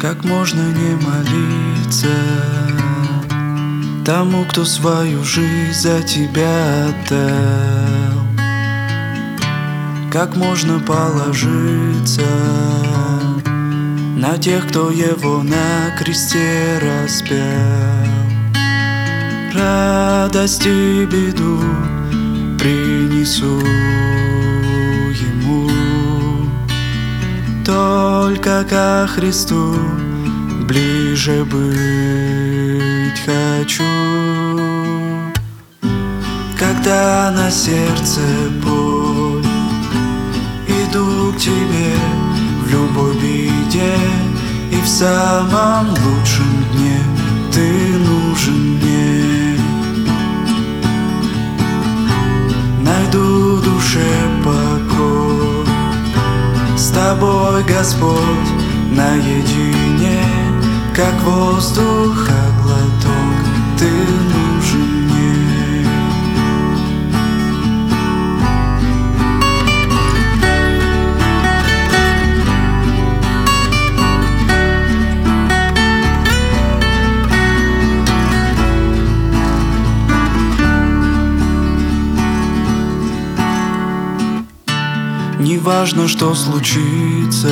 Как можно не молиться тому, кто свою жизнь за тебя отдал? Как можно положиться на тех, кто его на кресте распял? Радость и беду принесу ему, только ко Христу ближе быть хочу. Когда на сердце боль, иду к тебе в любой беде, и в самом лучшем дне ты нужен мне. Найду душе покой с тобой, Господь, наедине, как воздуха глоток, ты нужен мне. Неважно, что случится,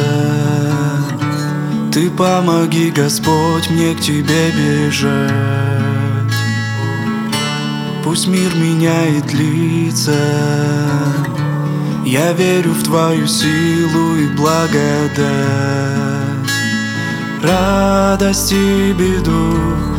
ты помоги, Господь, мне к тебе бежать. Пусть мир меняет лица, я верю в твою силу и благодать. Радость и беду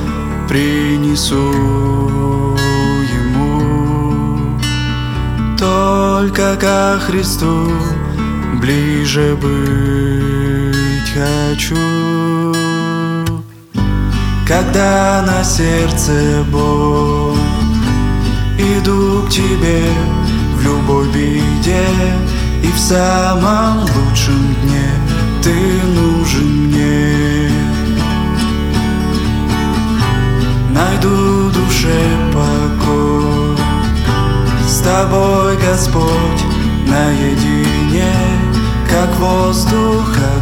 принесу ему, только ко Христу ближе быть хочу. Когда на сердце боль, иду к тебе в любой беде, и в самом лучшем дне ты нужен мне. Найду душе покой с тобой, Господь, наедине, как воздуха